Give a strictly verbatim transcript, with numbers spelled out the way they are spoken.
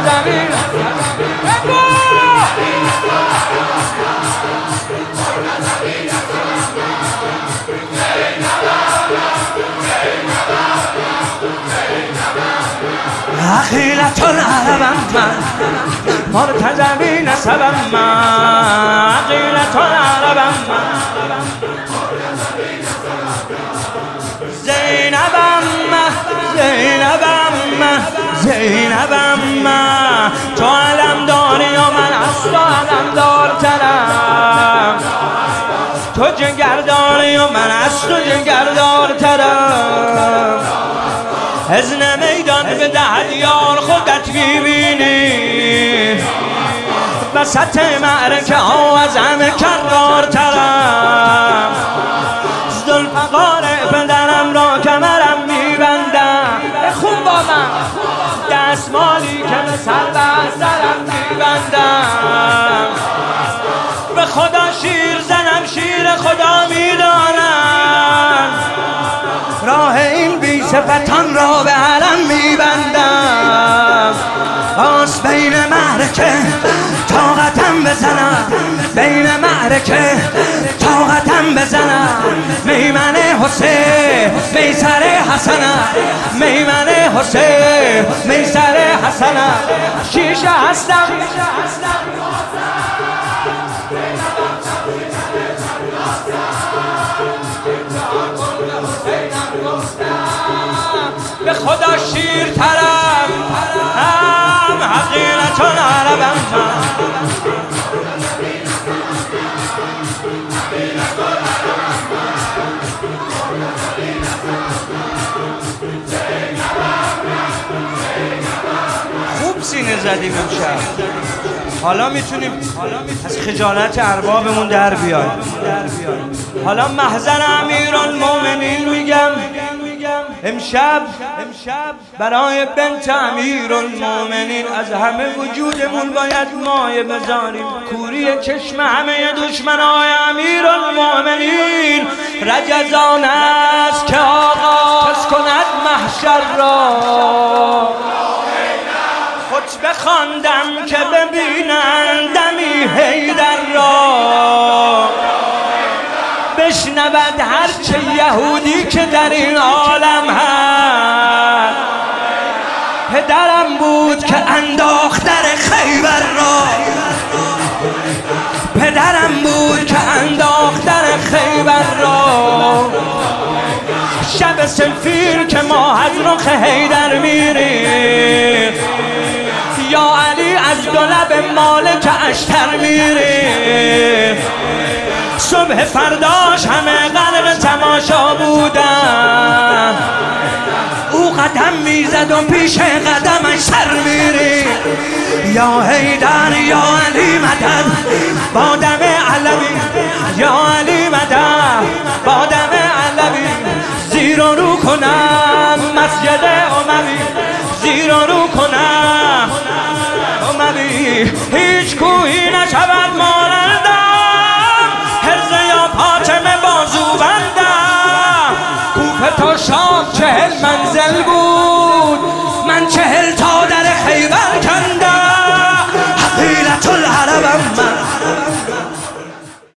زمین عقیلت العربم من مرتضوی نسبم من عقیلت العربم من زینبم من زینبم من زینبم من تو علم داری و من از تو علم دارترم تو جگر داری و من از تو جگر دارترم از نمیدان به ده یار خودت میبینی وسط معرکه ها از همه کرارترم ذوالفقار پدرم را کمرم میبندم خون با من دستمالی که به سر به سرم میبندم به خدا شیر زنم شیر خدا میدانم راه این بی صفتان را به علم میبندم باز بین معرکه طاقتم بزنم بین معرکه طاقتم بزنم میمن حسین میسر حسنم میمن حسین میسر حسنم شیشه هستم به خدا شیر ترم هم حقیقتون عربم خوب سینه زدیم امشب حالا میتونیم از خجالت اربابمون در بیایم حالا محضر امیرالمومنین میگم امشب برای بنت امیرالمومنین از همه وجودمون باید مایه بذاریم کوری چشم همه دشمنای امیرالمومنین رجزان است که آغاز کند محشر را خود بخواندم که ببینندمی حیدر را بشنود هرچه یهودی که در این عالم هست پدرم بود که انداخت در خیبر را پدرم بود که انداخت در خیبر را شب سفیر که ما از رخ حیدر میریم یا علی از دو لب مالک اشتر میریم صبح فرداش همه غرق تماشا بودن او قدم میزد و پیش قدمش سر میری یا حیدر یا علی مدد با دم علوی یا علی مدد با دم علوی زیر و رو کنم مسجد اموی زیر و رو کنم اموی هیچ کوهی نشود مانندم هرزه یا پاچم بازو بندم کوفه تا شام چهل منزل بود